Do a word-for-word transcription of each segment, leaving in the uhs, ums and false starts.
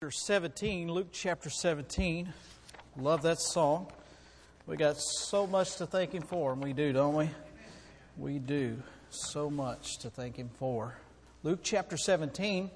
chapter seventeen, Luke chapter seventeen. Love that song. We got so much to thank Him for, and we do, don't we? We do. So much to thank Him for. Luke chapter seventeen.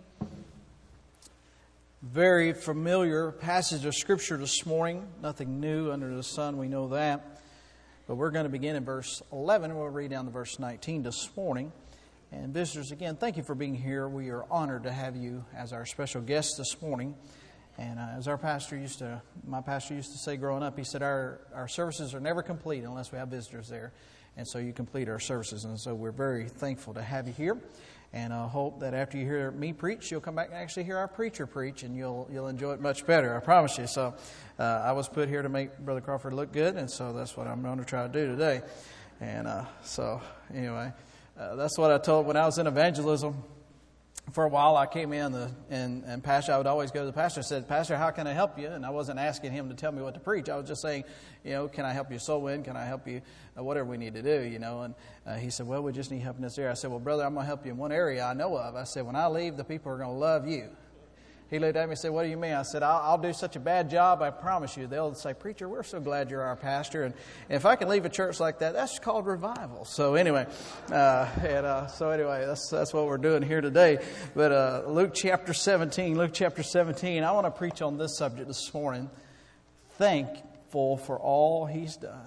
Very familiar passage of Scripture this morning. Nothing new under the sun, we know that. But we're going to begin in verse eleven. We'll read down to verse nineteen this morning. And visitors, again, thank you for being here. We are honored to have you as our special guest this morning. And uh, as our pastor used to, my pastor used to say growing up, he said our, our services are never complete unless we have visitors there. And so you complete our services. And so we're very thankful to have you here. And I hope that after you hear me preach, you'll come back and actually hear our preacher preach, and you'll you'll enjoy it much better, I promise you. So uh, I was put here to make Brother Crawford look good, and so that's what I'm going to try to do today. And uh, so anyway... Uh, that's what I told when I was in evangelism. For a while, I came in the, and, and pastor, I would always go to the pastor and said, Pastor, how can I help you? And I wasn't asking him to tell me what to preach. I was just saying, you know, can I help you soul win? Can I help you? Uh, whatever we need to do, you know. And uh, he said, well, we just need help in this area. I said, well, brother, I'm going to help you in one area I know of. I said, when I leave, the people are going to love you. He looked at me and said, what do you mean? I said, I'll, I'll do such a bad job, I promise you. They'll say, preacher, we're so glad you're our pastor. And if I can leave a church like that, that's called revival. So anyway, uh, and, uh, so anyway, that's that's what we're doing here today. But uh, Luke chapter seventeen, Luke chapter seventeen, I want to preach on this subject this morning. Thankful for all He's done.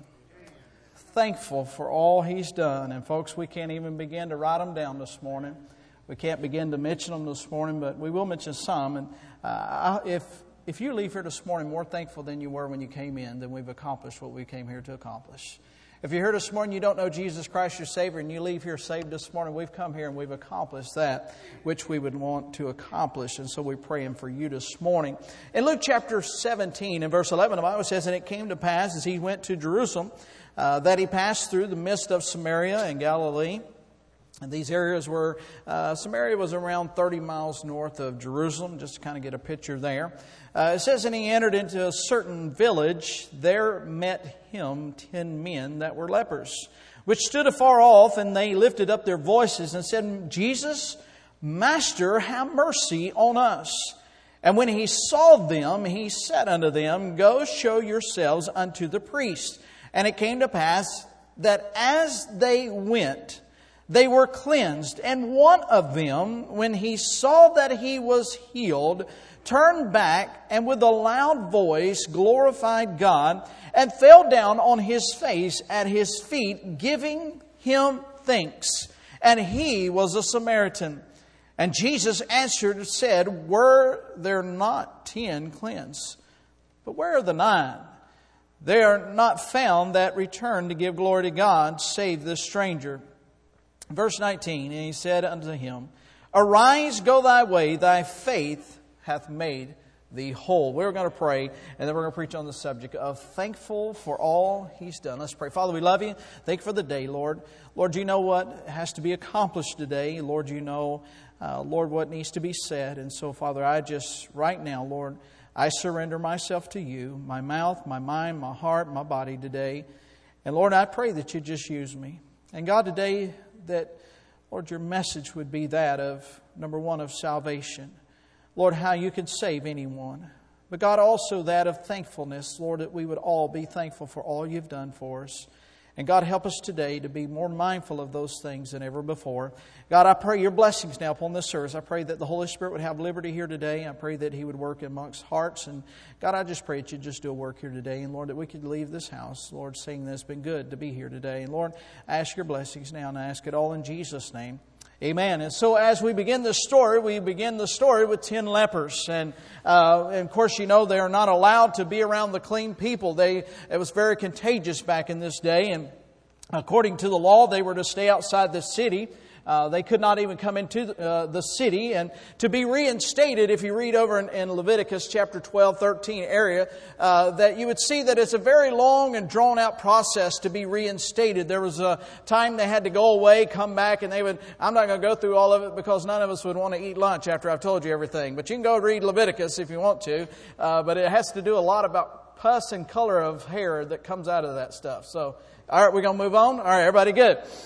Thankful for all He's done. And folks, we can't even begin to write them down this morning. We can't begin to mention them this morning, but we will mention some. And uh, if if you leave here this morning more thankful than you were when you came in, then we've accomplished what we came here to accomplish. If you're here this morning, you don't know Jesus Christ your Savior, and you leave here saved this morning, we've come here and we've accomplished that which we would want to accomplish. And so we're praying for you this morning. In Luke chapter seventeen, in verse eleven, the Bible says, and it came to pass as he went to Jerusalem, uh, that he passed through the midst of Samaria and Galilee. And these areas were, uh, Samaria was around thirty miles north of Jerusalem, just to kind of get a picture there. Uh, it says, and he entered into a certain village. There met him ten men that were lepers, which stood afar off, and they lifted up their voices and said, Jesus, Master, have mercy on us. And when he saw them, he said unto them, go show yourselves unto the priest. And it came to pass that as they went, they were cleansed. And one of them, when he saw that he was healed, turned back and with a loud voice glorified God and fell down on his face at his feet, giving him thanks. And he was a Samaritan. And Jesus answered and said, were there not ten cleansed? But where are the nine? They are not found that return to give glory to God, save this stranger. Verse nineteen, and he said unto him, arise, go thy way, thy faith hath made thee whole. We're going to pray, and then we're going to preach on the subject of thankful for all He's done. Let's pray. Father, we love You. Thank You for the day, Lord. Lord, You know what has to be accomplished today. Lord, You know, uh, Lord, what needs to be said. And so, Father, I just, right now, Lord, I surrender myself to You, my mouth, my mind, my heart, my body today. And Lord, I pray that You just use me. And God, today, that, Lord, Your message would be that of, number one, of salvation. Lord, how You could save anyone. But God, also that of thankfulness, Lord, that we would all be thankful for all You've done for us. And God, help us today to be more mindful of those things than ever before. God, I pray Your blessings now upon this service. I pray that the Holy Spirit would have liberty here today. I pray that He would work amongst hearts. And God, I just pray that You'd just do a work here today. And Lord, that we could leave this house, Lord, saying that it's been good to be here today. And Lord, I ask Your blessings now, and I ask it all in Jesus' name. Amen. And so as we begin this story, we begin the story with ten lepers. And, uh, and of course, you know, they are not allowed to be around the clean people. They, it was very contagious back in this day. And according to the law, they were to stay outside the city. Uh, they could not even come into the, uh, the city. And to be reinstated, if you read over in, in Leviticus chapter twelve, thirteen area, uh, that you would see that it's a very long and drawn out process to be reinstated. There was a time they had to go away, come back, and they would, I'm not going to go through all of it because none of us would want to eat lunch after I've told you everything. But you can go read Leviticus if you want to. Uh, but it has to do a lot about pus and color of hair that comes out of that stuff. So, all right, we're going to move on. All right, everybody good?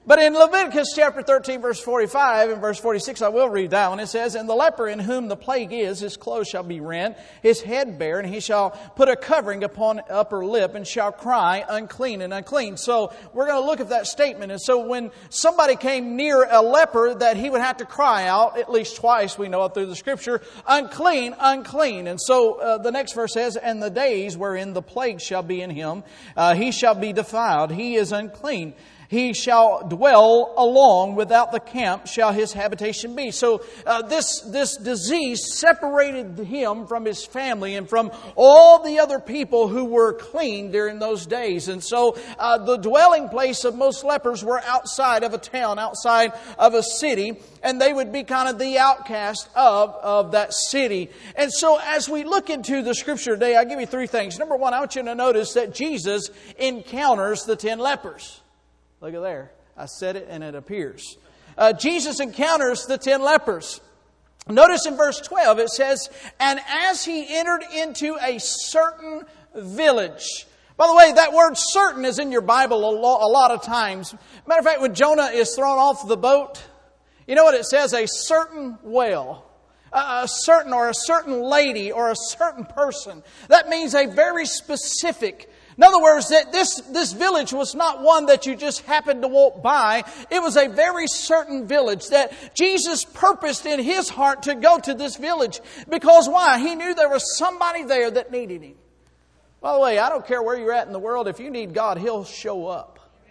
But in Leviticus chapter thirteen, verse forty-five and verse forty-six, I will read that one. It says, "And the leper in whom the plague is, his clothes shall be rent, his head bare, and he shall put a covering upon upper lip, and shall cry, unclean and unclean." So we're going to look at that statement. And so when somebody came near a leper, that he would have to cry out, at least twice, we know it through the Scripture, "Unclean, unclean." And so uh, the next verse says, "And the days wherein the plague shall be in him, uh, he shall be defiled, he is unclean. He shall dwell alone, without the camp shall his habitation be." So uh, this this disease separated him from his family and from all the other people who were clean during those days. And so uh, the dwelling place of most lepers were outside of a town, outside of a city, and they would be kind of the outcast of, of that city. And so as we look into the Scripture today, I'll give you three things. Number one, I want you to notice that Jesus encounters the ten lepers. Look at there. I said it and it appears. Uh, Jesus encounters the ten lepers. Notice in verse twelve it says, "And as he entered into a certain village." By the way, that word "certain" is in your Bible a, lo- a lot of times. Matter of fact, when Jonah is thrown off the boat, you know what it says? A certain whale. A certain or a certain lady or a certain person. That means a very specific. In other words, that this, this village was not one that you just happened to walk by. It was a very certain village that Jesus purposed in His heart to go to this village. Because why? He knew there was somebody there that needed Him. By the way, I don't care where you're at in the world. If you need God, He'll show up.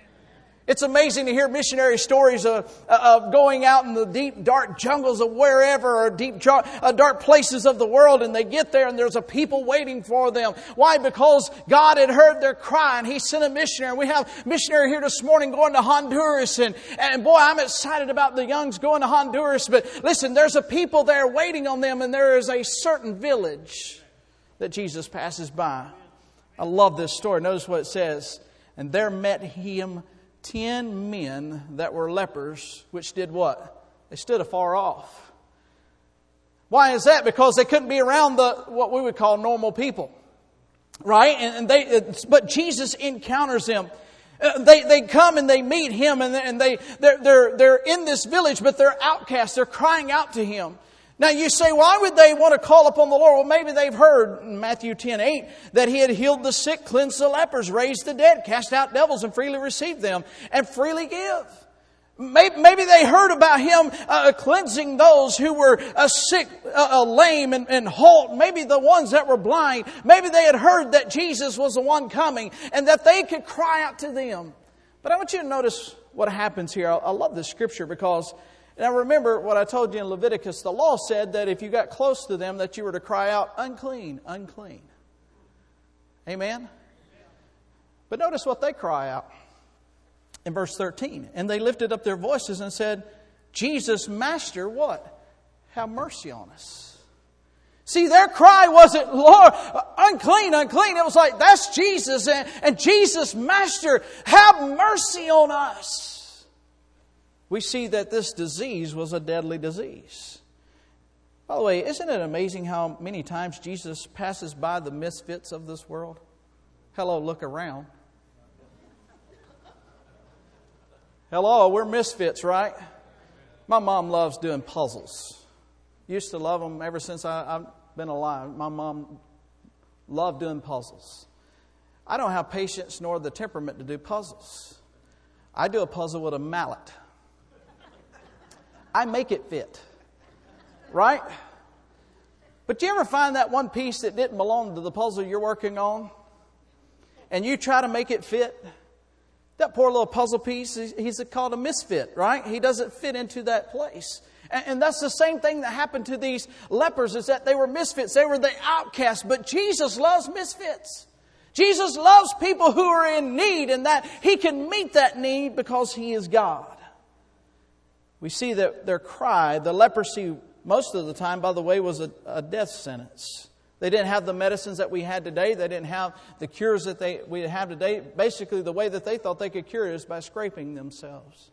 It's amazing to hear missionary stories of, of going out in the deep, dark jungles of wherever, or deep, dark places of the world, and they get there and there's a people waiting for them. Why? Because God had heard their cry and He sent a missionary. We have a missionary here this morning going to Honduras, and, and boy, I'm excited about the youngs going to Honduras. But listen, there's a people there waiting on them, and there is a certain village that Jesus passes by. I love this story. Notice what it says. "And there met Him ten men that were lepers, which did what? They stood afar off." Why is that? Because they couldn't be around the what we would call normal people, right? And, and they, but Jesus encounters them. Uh, they they come and they meet Him, and, and they they're, they're they're in this village, but they're outcasts. They're crying out to Him. Now you say, why would they want to call upon the Lord? Well, maybe they've heard in Matthew ten eight that He had healed the sick, cleansed the lepers, raised the dead, cast out devils, and freely received them, and freely give. Maybe, maybe they heard about Him uh, cleansing those who were uh, sick, uh, uh, lame, and, and halt. Maybe the ones that were blind. Maybe they had heard that Jesus was the one coming, and that they could cry out to them. But I want you to notice what happens here. I, I love this scripture because... Now remember what I told you in Leviticus. The law said that if you got close to them that you were to cry out, "Unclean, unclean." Amen? But notice what they cry out. In verse thirteen. "And they lifted up their voices and said, 'Jesus, Master,' what? 'Have mercy on us.'" See, their cry wasn't, "Lord, unclean, unclean." It was like, that's Jesus. And, and Jesus, Master, have mercy on us. We see that this disease was a deadly disease. By the way, isn't it amazing how many times Jesus passes by the misfits of this world? Hello, look around. Hello, we're misfits, right? My mom loves doing puzzles. Used to love them ever since I, I've been alive. My mom loved doing puzzles. I don't have patience nor the temperament to do puzzles. I do a puzzle with a mallet. I make it fit. Right? But do you ever find that one piece that didn't belong to the puzzle you're working on? And you try to make it fit? That poor little puzzle piece, he's called a misfit, right? He doesn't fit into that place. And that's the same thing that happened to these lepers, is that they were misfits. They were the outcasts. But Jesus loves misfits. Jesus loves people who are in need, and that He can meet that need because He is God. We see that their cry, the leprosy, most of the time, by the way, was a, a death sentence. They didn't have the medicines that we had today. They didn't have the cures that they we have today. Basically, the way that they thought they could cure is by scraping themselves.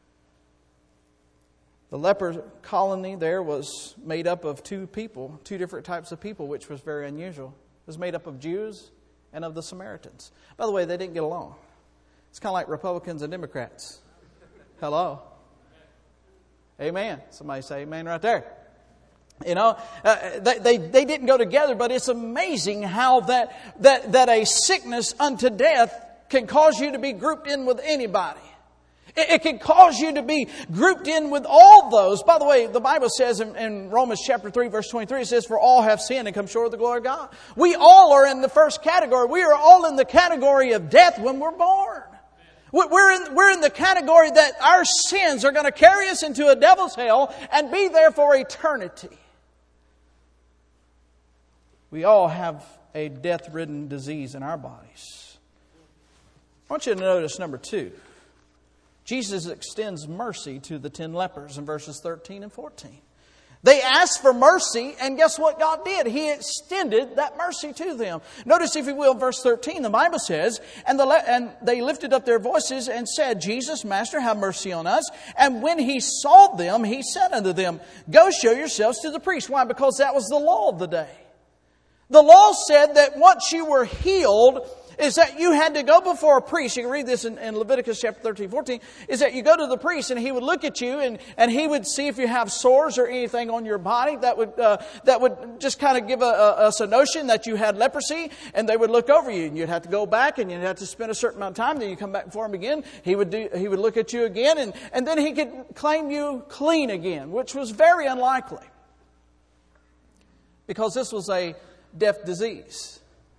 The leper colony there was made up of two people, two different types of people, which was very unusual. It was made up of Jews and of the Samaritans. By the way, they didn't get along. It's kind of like Republicans and Democrats. Hello. Amen. Somebody say amen right there. You know, uh, they, they they didn't go together, but it's amazing how that that that a sickness unto death can cause you to be grouped in with anybody. It, it can cause you to be grouped in with all those. By the way, the Bible says in, in Romans chapter three, verse twenty-three, it says, "For all have sinned and come short of the glory of God." We all are in the first category. We are all in the category of death when we're born. We're in, we're in the category that our sins are going to carry us into a devil's hell and be there for eternity. We all have a death-ridden disease in our bodies. I want you to notice number two. Jesus extends mercy to the ten lepers in verses thirteen and fourteen. They asked for mercy, and guess what God did? He extended that mercy to them. Notice, if you will, verse thirteen, the Bible says, and, the le- and they lifted up their voices and said, "Jesus, Master, have mercy on us." And when he saw them, he said unto them, "Go show yourselves to the priest." Why? Because that was the law of the day. The law said that once you were healed, is that you had to go before a priest. You can read this in, in Leviticus chapter thirteen, fourteen. Is that you go to the priest and he would look at you and, and he would see if you have sores or anything on your body that would uh, that would just kind of give a, a, us a notion that you had leprosy. And they would look over you and you'd have to go back and you'd have to spend a certain amount of time. Then you come back before him again. He would do, he would look at you again and, and then he could claim you clean again, which was very unlikely. Because this was a death disease.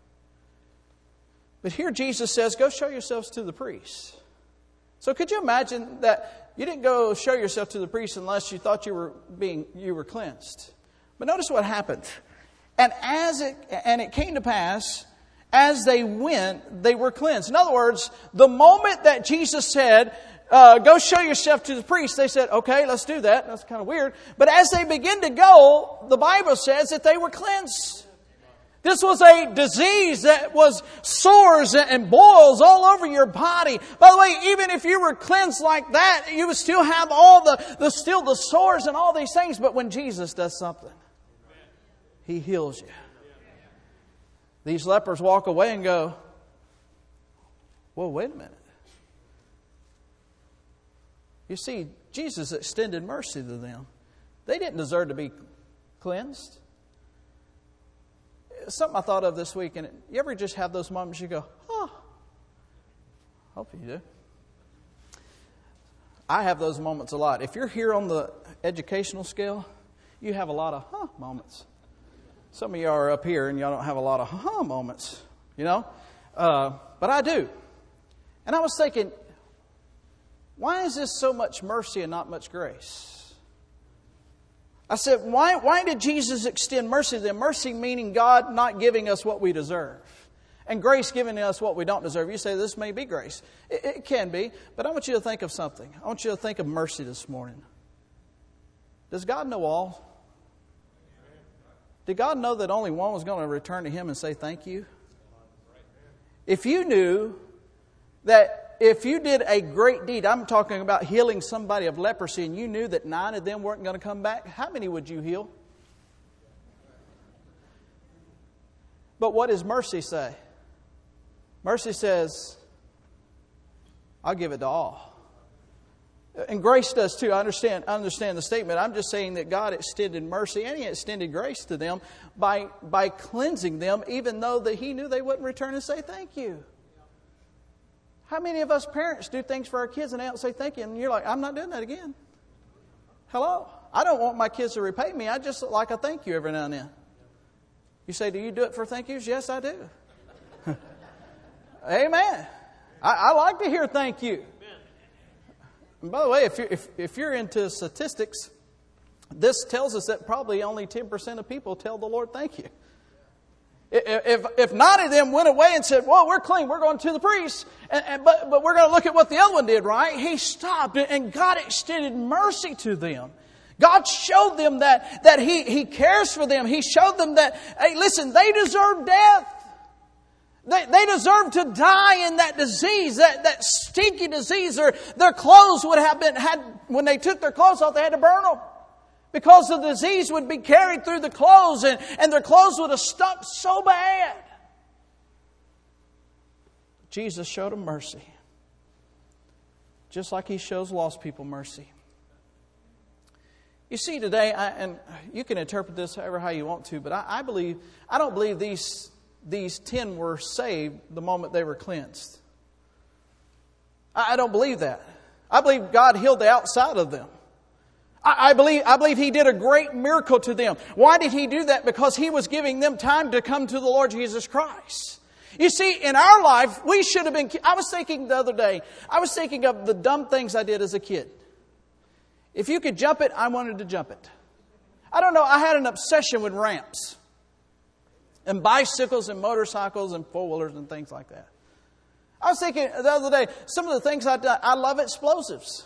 But here Jesus says, "Go show yourselves to the priest." So could you imagine that you didn't go show yourself to the priest unless you thought you were being you were cleansed? But notice what happened. And as it and it came to pass, as they went, they were cleansed. In other words, the moment that Jesus said, uh, "Go show yourself to the priest," they said, "Okay, let's do that." That's kind of weird. But as they begin to go, the Bible says that they were cleansed. This was a disease that was sores and boils all over your body. By the way, even if you were cleansed like that, you would still have all the, the still the sores and all these things. But when Jesus does something, He heals you. These lepers walk away and go, "Well, wait a minute." You see, Jesus extended mercy to them. They didn't deserve to be cleansed. Something I thought of this week, and you ever just have those moments you go, "Oh, hope you do." I have those moments a lot. If you're here on the educational scale, you have a lot of huh moments. Some of you are up here and y'all don't have a lot of huh moments, you know. Uh, but I do. And I was thinking, why is this so much mercy and not much grace? I said, why, why did Jesus extend mercy to them? Mercy meaning God not giving us what we deserve. And grace giving us what we don't deserve. You say, this may be grace. It, it can be. But I want you to think of something. I want you to think of mercy this morning. Does God know all? Did God know that only one was going to return to Him and say thank you? If you knew that if you did a great deed, I'm talking about healing somebody of leprosy, and you knew that nine of them weren't going to come back, how many would you heal? But what does mercy say? Mercy says, I'll give it to all. And grace does too. I understand, I understand the statement. I'm just saying that God extended mercy and He extended grace to them by, by cleansing them, even though that He knew they wouldn't return and say thank you. How many of us parents do things for our kids and they don't say thank you? And you're like, I'm not doing that again. Hello? I don't want my kids to repay me. I just like a thank you every now and then. You say, do you do it for thank yous? Yes, I do. Amen. I, I like to hear thank you. And by the way, if you're, if, if you're into statistics, this tells us that probably only ten percent of people tell the Lord thank you. If if nine of them went away and said, well, we're clean, we're going to the priest, and, and, but, but we're going to look at what the other one did, right? He stopped, and God extended mercy to them. God showed them that, that he, he cares for them. He showed them that, hey, listen, they deserve death. They, they deserve to die in that disease, that, that stinky disease. Their, their clothes would have been, had when they took their clothes off, they had to burn them. Because the disease would be carried through the clothes, and, and their clothes would have stunk so bad. Jesus showed them mercy. just like He shows lost people mercy. You see, today, I, and you can interpret this however how you want to, but I, I believe I don't believe these these ten were saved the moment they were cleansed. I, I don't believe that. I believe God healed the outside of them. I, I believe I believe He did a great miracle to them. Why did He do that? Because He was giving them time to come to the Lord Jesus Christ. You see, in our life, we should have been... I was thinking the other day, I was thinking of the dumb things I did as a kid. If you could jump it, I wanted to jump it. I don't know, I had an obsession with ramps. And bicycles and motorcycles and four-wheelers and things like that. I was thinking the other day, some of the things I've done, I love explosives.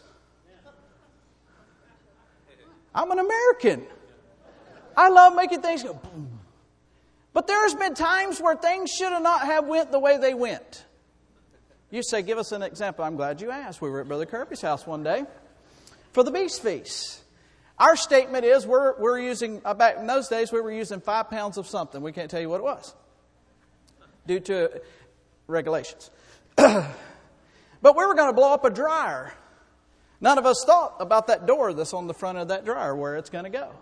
I'm an American. I love making things go boom. But there's been times where things should have not have went the way they went. You say, give us an example. I'm glad you asked. We were at Brother Kirby's house one day for the Beast Feast. Our statement is we're we're using, back in those days, we were using five pounds of something. We can't tell you what it was due to regulations. But we were going to blow up a dryer. None of us thought about that door that's on the front of that dryer, where it's going to go.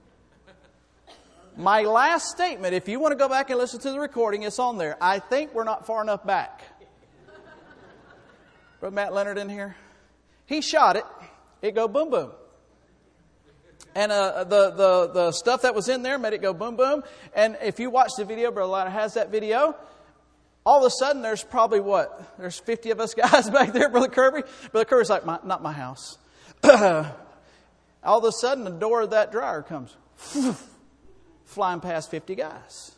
My last statement, if you want to go back and listen to the recording, it's on there. I think we're not far enough back. Brother Matt Leonard in here? He shot it. It go boom, boom. And uh, the, the, the stuff that was in there made it go boom, boom. And if you watch the video, Brother Leonard has that video. All of a sudden, there's probably what? There's fifty of us guys back there, Brother Kirby. Brother Kirby's like, my, not my house. All of a sudden, the door of that dryer comes flying past fifty guys.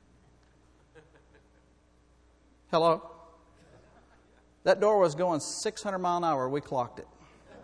Hello? That door was going six hundred miles an hour. We clocked it.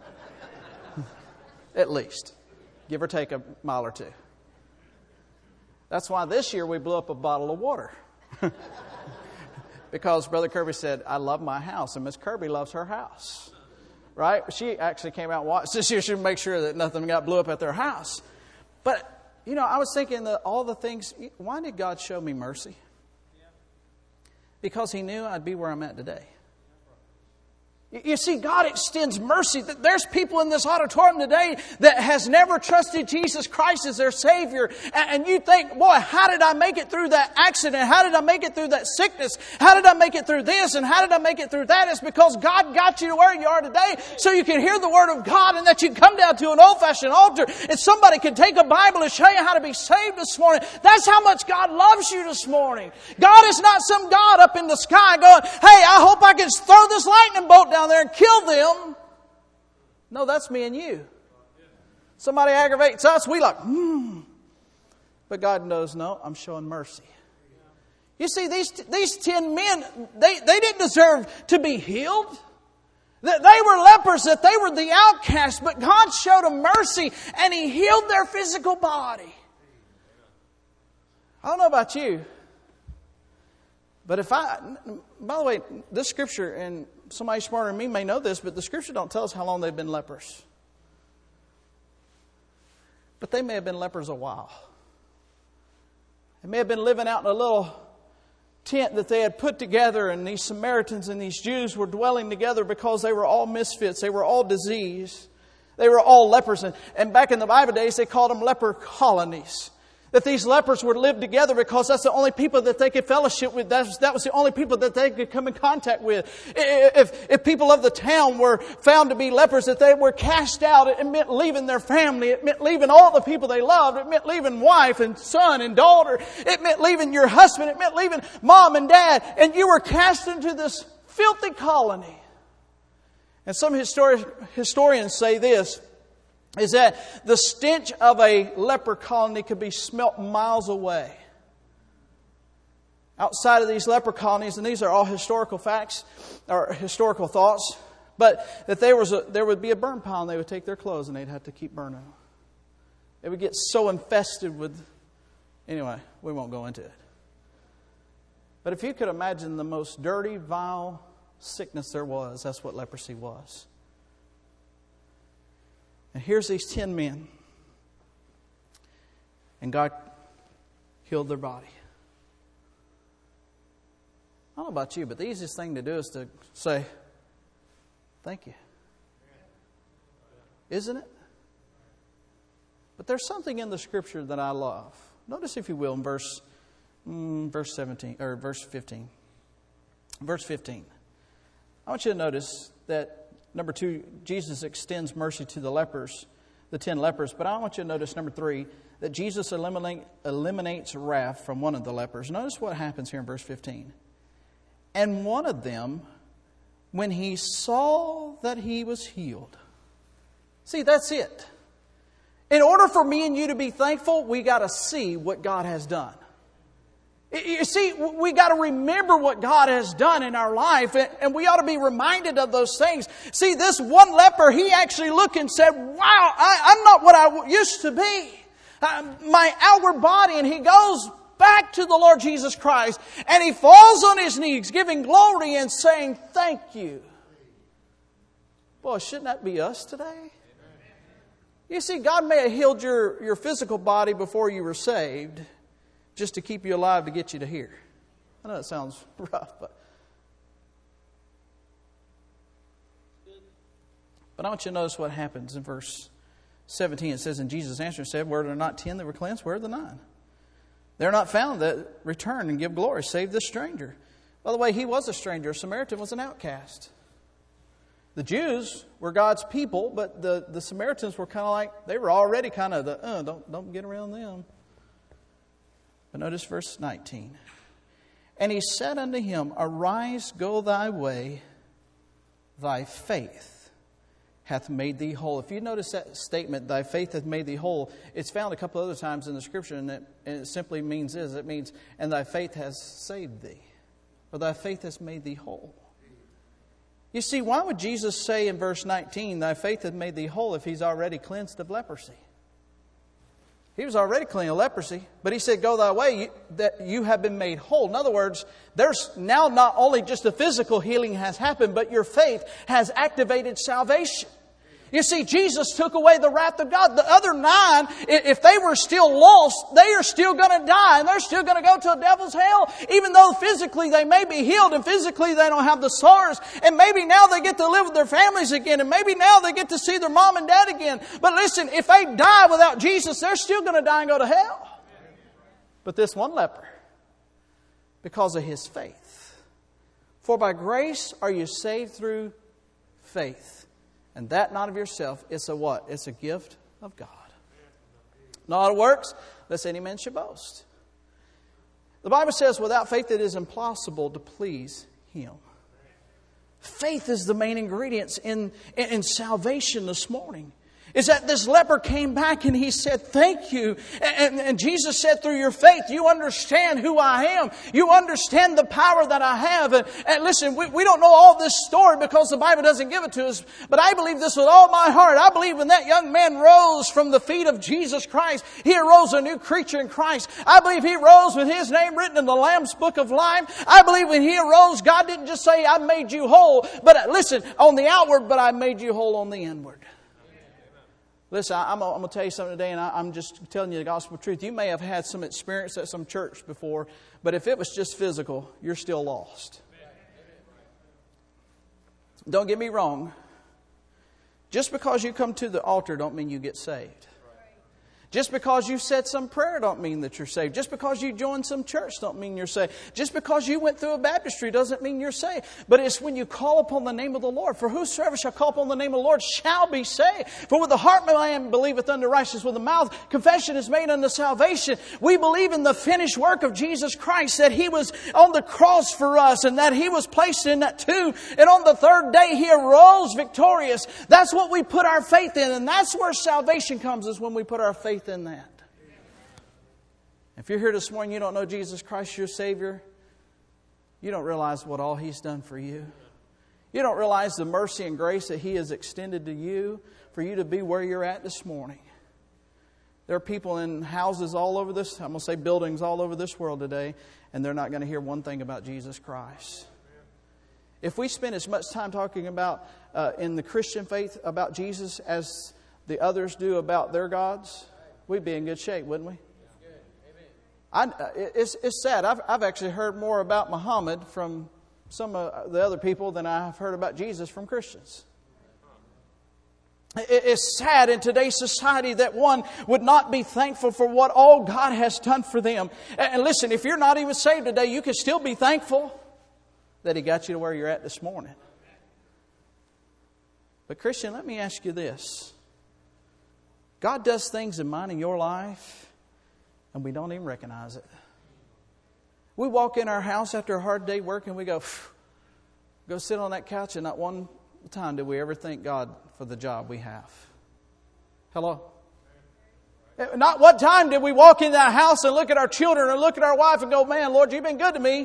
At least. Give or take a mile or two. That's why this year we blew up a bottle of water. Because Brother Kirby said, I love my house. And Miss Kirby loves her house. Right? She actually came out and watched this year to make sure that nothing got blew up at their house. But, you know, I was thinking that all the things... Why did God show me mercy? Because He knew I'd be where I'm at today. You see, God extends mercy. There's people in this auditorium today that has never trusted Jesus Christ as their Savior. And you think, boy, how did I make it through that accident? How did I make it through that sickness? How did I make it through this? And how did I make it through that? It's because God got you to where you are today so you can hear the Word of God and that you can come down to an old-fashioned altar and somebody can take a Bible and show you how to be saved this morning. That's how much God loves you this morning. God is not some God up in the sky going, hey, I hope I can throw this lightning bolt down there and kill them. No, that's me and you. Somebody aggravates us, we like, hmm. But God knows, no, I'm showing mercy. You see, these these ten men, they, they didn't deserve to be healed. They were lepers, that they were the outcasts, but God showed them mercy and He healed their physical body. I don't know about you, but if I, by the way, this scripture, and somebody smarter than me may know this, but the scripture don't tell us how long they've been lepers. But they may have been lepers a while. They may have been living out in a little tent that they had put together, and these Samaritans and these Jews were dwelling together because they were all misfits. They were all diseased. They were all lepers. And, and back in the Bible days, they called them leper colonies. That these lepers would live together because that's the only people that they could fellowship with. That was, that was the only people that they could come in contact with. If, if people of the town were found to be lepers, that they were cast out, it meant leaving their family. It meant leaving all the people they loved. It meant leaving wife and son and daughter. It meant leaving your husband. It meant leaving mom and dad. And you were cast into this filthy colony. And some histori- historians say this, is that the stench of a leper colony could be smelt miles away. Outside of these leper colonies, and these are all historical facts, or historical thoughts, but that there was a, there would be a burn pile and they would take their clothes and they'd have to keep burning them. It would get so infested with... Anyway, we won't go into it. But if you could imagine the most dirty, vile sickness there was, that's what leprosy was. And here's these ten men. And God healed their body. I don't know about you, but the easiest thing to do is to say, thank you. isn't it? But there's something in the Scripture that I love. Notice, if you will, in verse mm, verse seventeen or verse fifteen. Verse fifteen. I want you to notice that, number two, Jesus extends mercy to the lepers, the ten lepers. But I want you to notice, number three, that Jesus eliminate, eliminates wrath from one of the lepers. Notice what happens here in verse fifteen. And one of them, when he saw that he was healed. See, that's it. In order for me and you to be thankful, we got to see what God has done. You see, we got to remember what God has done in our life, and we ought to be reminded of those things. See, this one leper, he actually looked and said, wow, I, I'm not what I used to be. Uh, my outward body, and he goes back to the Lord Jesus Christ, and he falls on his knees, giving glory and saying, thank you. Boy, shouldn't that be us today? You see, God may have healed your, your physical body before you were saved, just to keep you alive to get you to here. I know that sounds rough, but but I want you to notice what happens in verse seventeen. It says, and Jesus answered and said, were there not ten that were cleansed? Where are the nine? They're not found that return and give glory, save this stranger. By the way, he was a stranger. A Samaritan was an outcast. The Jews were God's people, but the, the Samaritans were kind of like, they were already kind of the, uh, don't, don't get around them. But notice verse nineteen. And he said unto him, arise, go thy way, thy faith hath made thee whole. If you notice that statement, thy faith hath made thee whole, it's found a couple other times in the Scripture, and it, and it simply means this. It means, and thy faith has saved thee, or thy faith has made thee whole. You see, why would Jesus say in verse nineteen, thy faith hath made thee whole, if he's already cleansed of leprosy? He was already clean of leprosy, but he said, go thy way, you, that you have been made whole. In other words, there's now not only just a physical healing has happened, but your faith has activated salvation. You see, Jesus took away the wrath of God. The other nine, if they were still lost, they are still going to die, and they're still going to go to a devil's hell, even though physically they may be healed, and physically they don't have the sores, and maybe now they get to live with their families again, and maybe now they get to see their mom and dad again. But listen, if they die without Jesus, they're still going to die and go to hell. But this one leper, because of his faith. For by grace are you saved through faith. And that not of yourself, it's a what? It's a gift of God. Not of works, lest any man should boast. The Bible says, without faith it is impossible to please Him. Faith is the main ingredients in, in, in salvation this morning. Is that this leper came back and he said, thank you. And, and Jesus said, through your faith, you understand who I am. You understand the power that I have. And, and listen, we, we don't know all this story because the Bible doesn't give it to us. But I believe this with all my heart. I believe when that young man rose from the feet of Jesus Christ, he arose a new creature in Christ. I believe he rose with his name written in the Lamb's Book of Life. I believe when he arose, God didn't just say, I made you whole. But listen, on the outward, but I made you whole on the inward. Listen, I'm going to tell you something today, and I'm just telling you the gospel truth. You may have had some experience at some church before, but if it was just physical, you're still lost. Don't get me wrong. Just because you come to the altar don't mean you get saved. Just because you said some prayer don't mean that you're saved. Just because you joined some church don't mean you're saved. Just because you went through a baptistry doesn't mean you're saved. But it's when you call upon the name of the Lord. For whosoever shall call upon the name of the Lord shall be saved. For with the heart man believeth unto righteousness, with the mouth confession is made unto salvation. We believe in the finished work of Jesus Christ, that He was on the cross for us and that He was placed in that tomb. And on the third day He arose victorious. That's what we put our faith in. And that's where salvation comes, is when we put our faith in that. If you're here this morning, you don't know Jesus Christ your Savior, you don't realize what all He's done for you. You don't realize the mercy and grace that He has extended to you for you to be where you're at this morning. There are people in houses all over this, I'm going to say buildings all over this world today, and they're not going to hear one thing about Jesus Christ. If we spend as much time talking about uh, in the Christian faith about Jesus as the others do about their gods, we'd be in good shape, wouldn't we? I, it's, it's sad. I've, I've actually heard more about Muhammad from some of the other people than I've heard about Jesus from Christians. It's sad in today's society that one would not be thankful for what all God has done for them. And listen, if you're not even saved today, you can still be thankful that He got you to where you're at this morning. But Christian, let me ask you this. God does things in mine and your life, and we don't even recognize it. We walk in our house after a hard day work and we go, go sit on that couch, and not one time did we ever thank God for the job we have. Hello? Not one time did we walk in that house and look at our children or look at our wife and go, man, Lord, you've been good to me.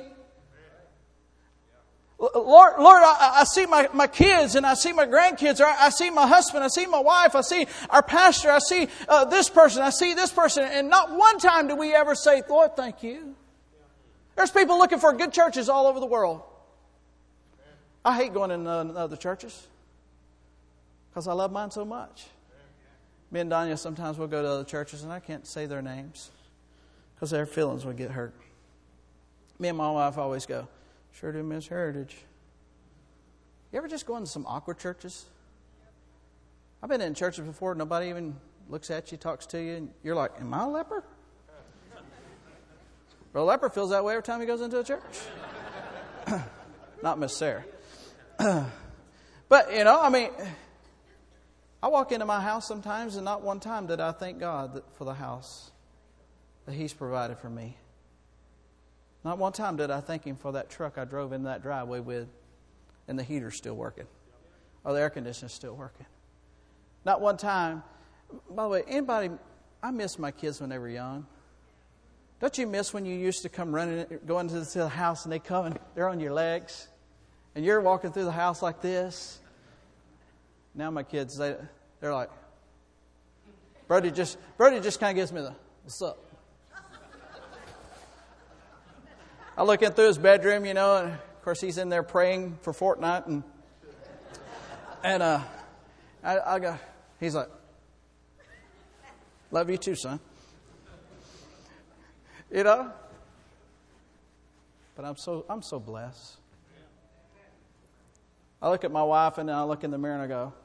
Lord, Lord, I, I see my, my kids and I see my grandkids. Or I, I see my husband. I see my wife. I see our pastor. I see uh, this person. I see this person. And not one time do we ever say, Lord, thank you. There's people looking for good churches all over the world. I hate going in uh, other churches because I love mine so much. Me and Danya sometimes will go to other churches and I can't say their names because their feelings would get hurt. Me and my wife always go, sure do miss Heritage. You ever just go into some awkward churches? I've been in churches before, nobody even looks at you, talks to you, and you're like, am I a leper? Well, a leper feels that way every time he goes into a church. Not Miss Sarah. But, you know, I mean, I walk into my house sometimes and not one time did I thank God for the house that He's provided for me. Not one time did I thank Him for that truck I drove in that driveway with and the heater's still working. Or the air conditioner's still working. Not one time. By the way, anybody, I miss my kids when they were young. Don't you miss when you used to come running, go into the house and they come and they're on your legs? And you're walking through the house like this. Now my kids, they, they're like, Brody just, Brody just kind of gives me the, what's up? I look in through his bedroom, you know, and of course he's in there praying for Fortnite. And, and uh, I, I go, he's like, love you too, son. You know? But I'm so I'm so blessed. I look at my wife and then I look in the mirror and I go,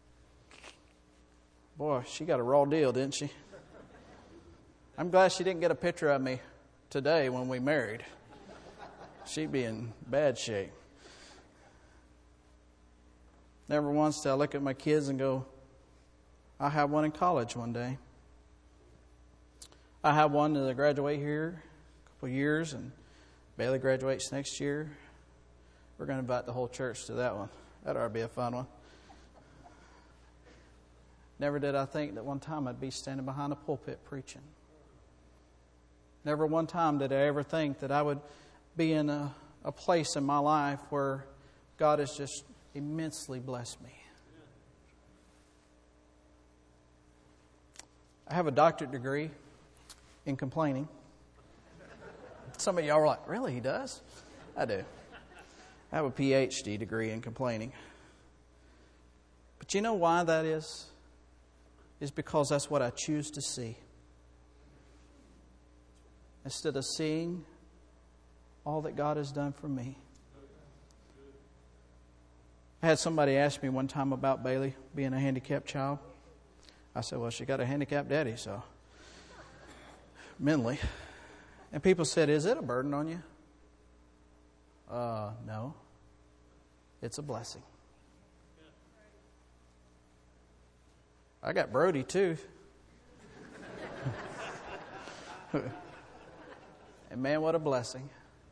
boy, she got a raw deal, didn't she? I'm glad she didn't get a picture of me today when we married. She'd be in bad shape. Never once did I look at my kids and go, I'll have one in college one day. I have one that graduate here a couple of years, and Bailey graduates next year. We're going to invite the whole church to that one. That ought to be a fun one. Never did I think that one time I'd be standing behind a pulpit preaching. Never one time did I ever think that I would be in a, a place in my life where God has just immensely blessed me. I have a doctorate degree in complaining. Some of y'all are like, really, he does? I do. I have a P H D degree in complaining. But you know why that is? It's because that's what I choose to see. Instead of seeing all that God has done for me. I had somebody ask me one time about Bailey being a handicapped child. I said, well, she got a handicapped daddy, so mentally. And people said, is it a burden on you? Uh, no. It's a blessing. I got Brody too. And man, what a blessing.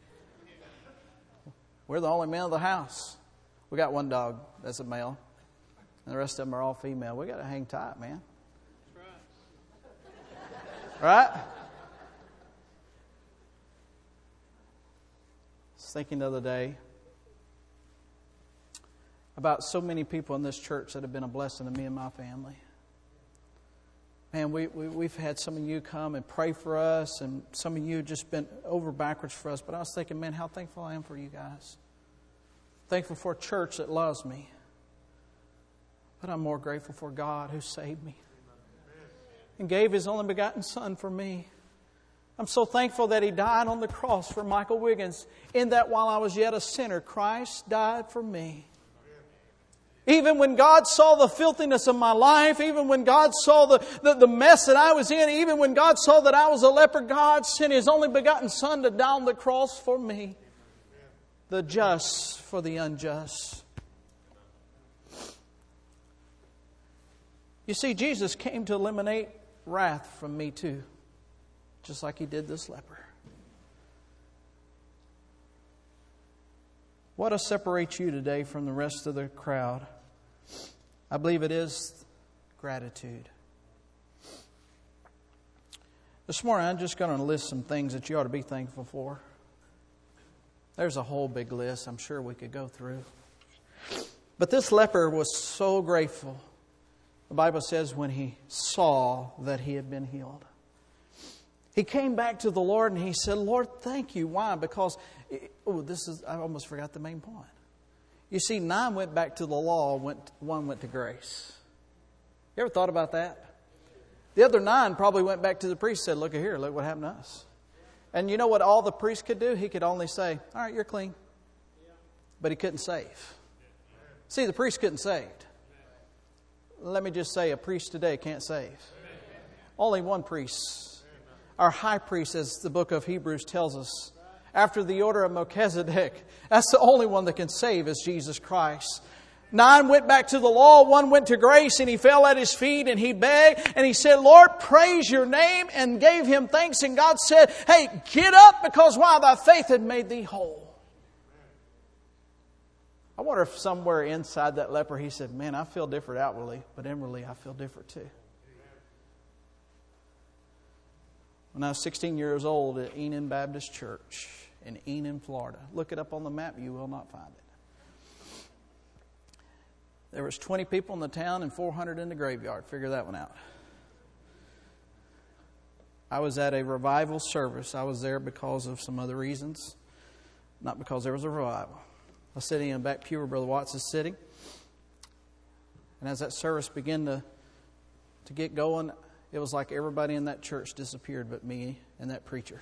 We're the only men of the house. We got one dog that's a male. And the rest of them are all female. We got to hang tight, man. Right? I was thinking the other day about so many people in this church that have been a blessing to me and my family. Man, we, we, we've had some of you come and pray for us, and some of you just been over backwards for us. But I was thinking, man, how thankful I am for you guys. Thankful for a church that loves me. But I'm more grateful for God who saved me and gave His only begotten Son for me. I'm so thankful that He died on the cross for Michael Wiggins, in that while I was yet a sinner, Christ died for me. Even when God saw the filthiness of my life, even when God saw the, the, the mess that I was in, even when God saw that I was a leper, God sent His only begotten Son to die on the cross for me. The just for the unjust. You see, Jesus came to eliminate wrath from me too, just like He did this leper. What separates you today from the rest of the crowd? I believe it is gratitude. This morning I'm just going to list some things that you ought to be thankful for. There's a whole big list I'm sure we could go through. But this leper was so grateful. The Bible says when he saw that he had been healed. He came back to the Lord and he said, Lord, thank you. Why? Because, oh, this is, I almost forgot the main point. You see, nine went back to the law, went, one went to grace. You ever thought about that? The other nine probably went back to the priest and said, look at here, look what happened to us. And you know what all the priest could do? He could only say, all right, you're clean. But he couldn't save. See, the priest couldn't save. Let me just say, a priest today can't save. Only one priest. Our high priest, as the book of Hebrews tells us, after the order of Melchizedek, that's the only one that can save is Jesus Christ. Nine went back to the law, one went to grace, and he fell at His feet and he begged and he said, Lord, praise your name, and gave Him thanks. And God said, hey, get up, because why? Thy faith had made thee whole. I wonder if somewhere inside that leper he said, man, I feel different outwardly, but inwardly I feel different too. When I was sixteen years old at Enon Baptist Church in Enon, Florida. Look it up on the map, you will not find it. There was twenty people in the town and four hundred in the graveyard. Figure that one out. I was at a revival service. I was there because of some other reasons, not because there was a revival. I was sitting in the back pew where Brother Watts is sitting. And as that service began to, to get going, it was like everybody in that church disappeared but me and that preacher.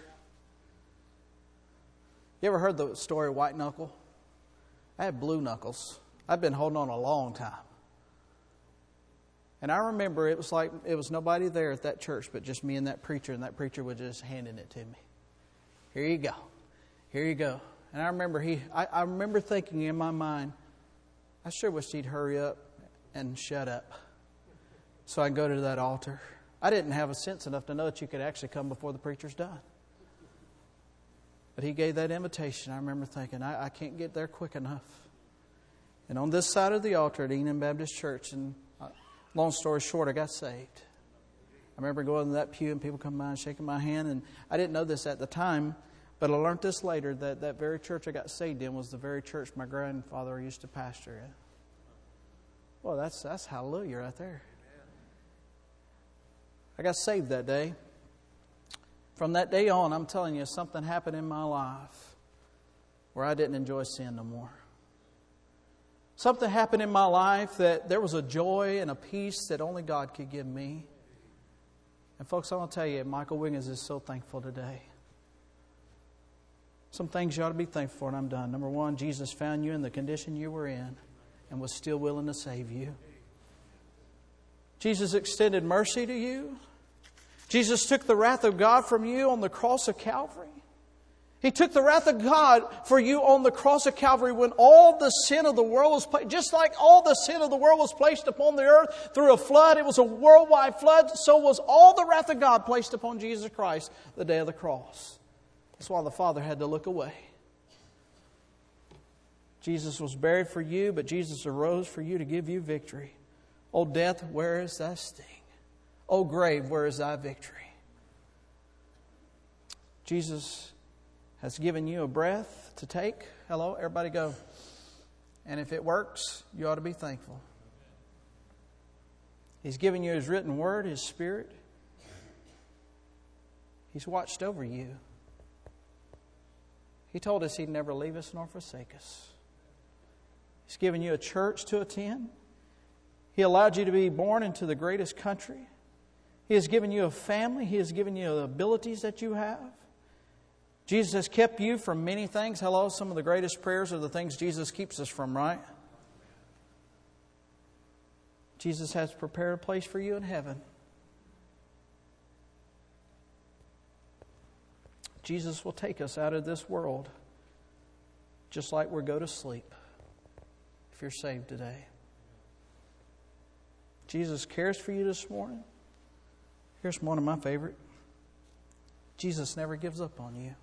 You ever heard the story of white knuckle? I had blue knuckles. I've been holding on a long time. And I remember it was like it was nobody there at that church but just me and that preacher, and that preacher was just handing it to me. Here you go. Here you go. And I remember he I, I remember thinking in my mind, I sure wish he'd hurry up and shut up so I can go to that altar. I didn't have a sense enough to know that you could actually come before the preacher's done. But he gave that invitation. I remember thinking, I, I can't get there quick enough. And on this side of the altar at Enon Baptist Church, and uh, long story short, I got saved. I remember going to that pew and people come by and shaking my hand. And I didn't know this at the time, but I learned this later, that that very church I got saved in was the very church my grandfather used to pastor in. Well, that's, that's hallelujah right there. I got saved that day. From that day on, I'm telling you, something happened in my life where I didn't enjoy sin no more. Something happened in my life that there was a joy and a peace that only God could give me. And folks, I want to tell you, Michael Wiggins is so thankful today. Some things you ought to be thankful for, and I'm done. Number one, Jesus found you in the condition you were in and was still willing to save you. Jesus extended mercy to you. Jesus took the wrath of God from you on the cross of Calvary. He took the wrath of God for you on the cross of Calvary when all the sin of the world was placed, just like all the sin of the world was placed upon the earth through a flood. It was a worldwide flood. So was all the wrath of God placed upon Jesus Christ the day of the cross. That's why the Father had to look away. Jesus was buried for you, but Jesus arose for you to give you victory. O death, where is thy sting? O grave, where is thy victory? Jesus has given you a breath to take. Hello, everybody go. And if it works, you ought to be thankful. He's given you His written word, His Spirit. He's watched over you. He told us He'd never leave us nor forsake us. He's given you a church to attend. He allowed you to be born into the greatest country. He has given you a family. He has given you the abilities that you have. Jesus has kept you from many things. Hello, some of the greatest prayers are the things Jesus keeps us from, right? Jesus has prepared a place for you in heaven. Jesus will take us out of this world just like we go to sleep if you're saved today. Jesus cares for you this morning. Here's one of my favorite. Jesus never gives up on you.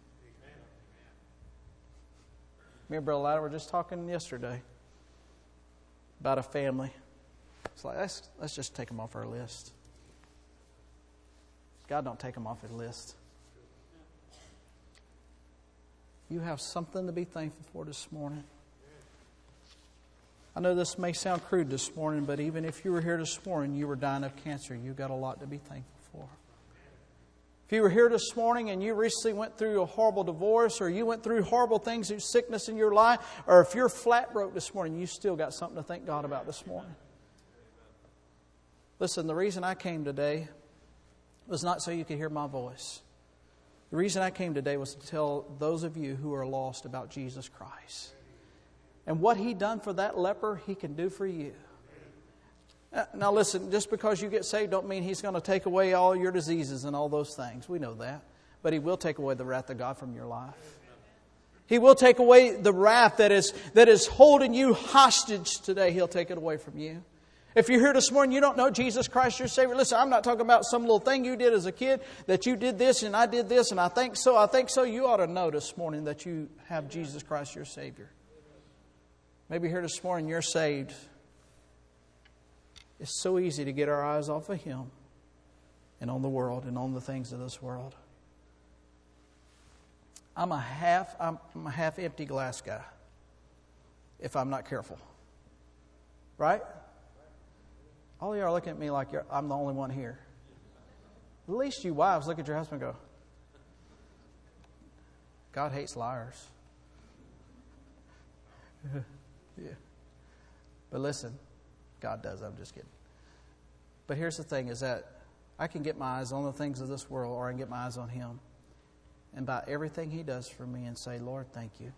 Me and Brother Ladder were just talking yesterday about a family. It's like, let's, let's just take them off our list. God don't take them off His list. You have something to be thankful for this morning. I know this may sound crude this morning, but even if you were here this morning, you were dying of cancer, you've got a lot to be thankful for. If you were here this morning and you recently went through a horrible divorce, or you went through horrible things, sickness in your life, or if you're flat broke this morning, you still got something to thank God about this morning. Listen, the reason I came today was not so you could hear my voice. The reason I came today was to tell those of you who are lost about Jesus Christ. And what He done for that leper, He can do for you. Now listen, just because you get saved don't mean He's going to take away all your diseases and all those things. We know that. But He will take away the wrath of God from your life. He will take away the wrath that is, that is holding you hostage today. He'll take it away from you. If you're here this morning, you don't know Jesus Christ your Savior. Listen, I'm not talking about some little thing you did as a kid, that you did this and I did this and I think so, I think so. You ought to know this morning that you have Jesus Christ your Savior. Maybe here this morning you're saved. It's so easy to get our eyes off of Him and on the world and on the things of this world. I'm a half, I'm a half empty glass guy if I'm not careful. Right? All of you are looking at me like you're, I'm the only one here. At least you wives look at your husband and go, God hates liars. Yeah. But listen, God does. I'm just kidding. But here's the thing is that I can get my eyes on the things of this world, or I can get my eyes on Him and by everything He does for me and say, Lord, thank you.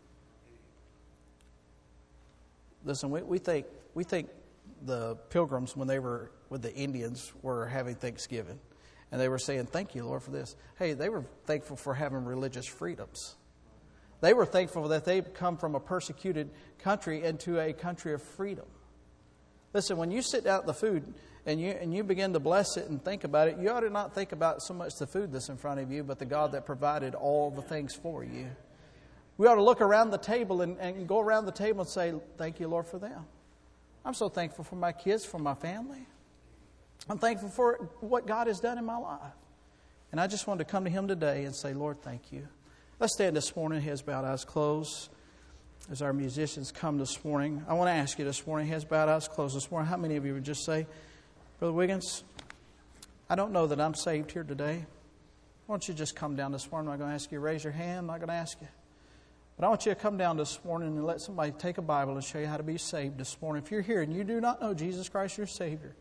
Listen, we, we think we think the Pilgrims, when they were with the Indians, were having Thanksgiving. And they were saying, thank you, Lord, for this. Hey, they were thankful for having religious freedoms. They were thankful that they'd come from a persecuted country into a country of freedom. Listen, when you sit down at the food and you and you begin to bless it and think about it, you ought to not think about so much the food that's in front of you, but the God that provided all the things for you. We ought to look around the table and, and go around the table and say, thank you, Lord, for them. I'm so thankful for my kids, for my family. I'm thankful for what God has done in my life. And I just wanted to come to Him today and say, Lord, thank you. Let's stand this morning, heads bowed, eyes closed, as our musicians come this morning. I want to ask you this morning, heads bowed, eyes closed this morning, how many of you would just say, Brother Wiggins, I don't know that I'm saved here today. Why don't you just come down this morning? I'm not going to ask you to raise your hand. I'm not going to ask you. But I want you to come down this morning and let somebody take a Bible and show you how to be saved this morning. If you're here and you do not know Jesus Christ your Savior,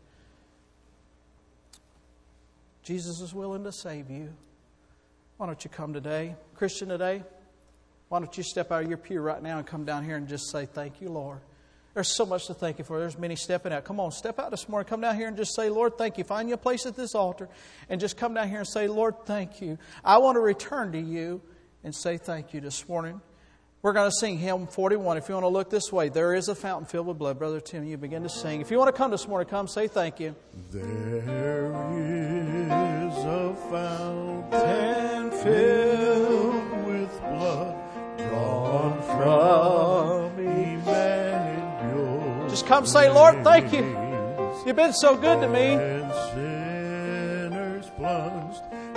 Jesus is willing to save you. Why don't you come today? Christian today, why don't you step out of your pew right now and come down here and just say, thank you, Lord. There's so much to thank you for. There's many stepping out. Come on, step out this morning. Come down here and just say, Lord, thank you. Find you a place at this altar and just come down here and say, Lord, thank you. I want to return to you and say thank you this morning. We're going to sing hymn forty-one. If you want to look this way, there is a fountain filled with blood. Brother Tim, you begin to sing. If you want to come this morning, come say thank you. There is a fountain filled with blood drawn from Emmanuel. Just come say, Lord, thank you. You've been so good to me. And sinners plunged